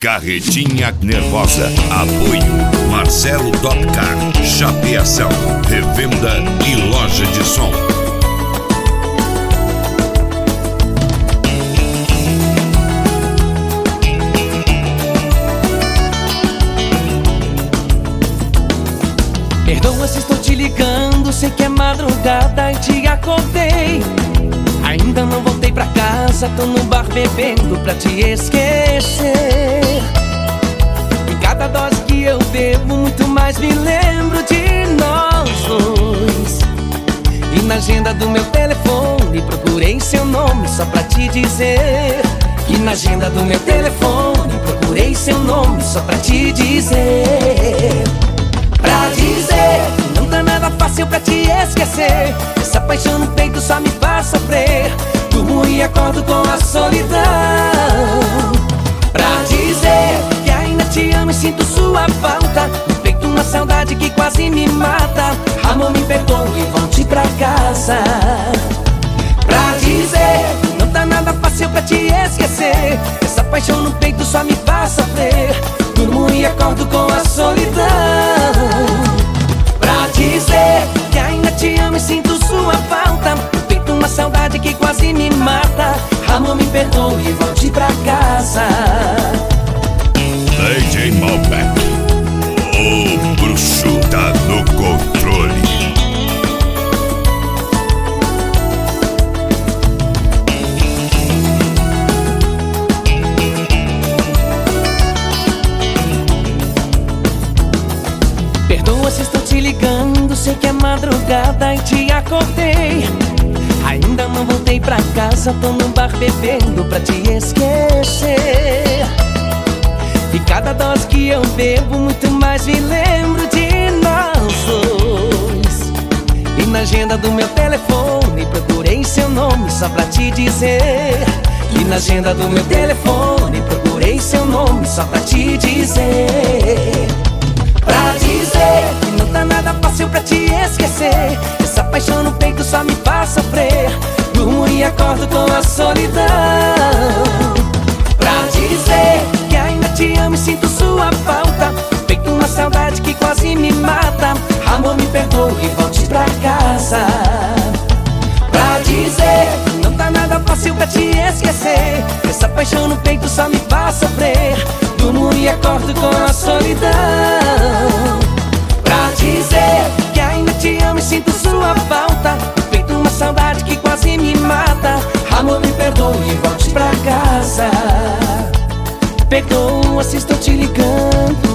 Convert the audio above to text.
Carretinha Nervosa. Apoio Marcelo Topcar, chapeação, revenda e loja de som. Perdoa se estou te ligando, sei que é madrugada e te acordei. Ainda não voltei pra casa, tô no bar bebendo pra te esquecer. E cada dose que eu bebo, muito mais me lembro de nós dois. E na agenda do meu telefone, procurei seu nome só pra te dizer. E na agenda do meu telefone, procurei seu nome só pra te dizer. Pra dizer que não tá nada fácil pra te esquecer. Essa paixão no peito só me faz sofrer. Durmo e acordo com a solidão. Pra dizer que ainda te amo e sinto sua falta. No peito uma saudade que quase me mata. Amor, me perdoe e volte pra casa. Pra dizer que não tá nada fácil pra te esquecer. Essa paixão no peito só me faz sofrer. Durmo e acordo com a solidão. Pra dizer que ainda te amo e sinto sua falta. No peito uma saudade que quase me mata. Amor, me perdoe e volte pra casa. DJ Malbec, o bruxo tá no controle. Perdoa se estou te ligando, sei que é madrugada e te acordei. Ainda não voltei pra casa, tô no bar bebendo pra te esquecer. E cada dose que eu bebo, muito mais me lembro de nós dois. E na agenda do meu telefone, procurei seu nome só pra te dizer. E na agenda do meu telefone, procurei seu nome só pra te dizer. Pra dizer que não tá nada fácil pra te esquecer. Essa paixão no peito só me faz sofrer. Durmo e acordo com a solidão. Pra dizer que ainda te amo e sinto sua falta. No peito uma saudade que quase me mata. Amor, me perdoe e volte pra casa. Pra dizer que não tá nada fácil pra te esquecer. Essa paixão no peito só me faz sofrer. Durmo e acordo com a solidão. Pra dizer que ainda te amo e sinto sua falta. No peito uma saudade que quase me mata. Amor, me perdoe e volte pra casa. Perdoa se estou te ligando.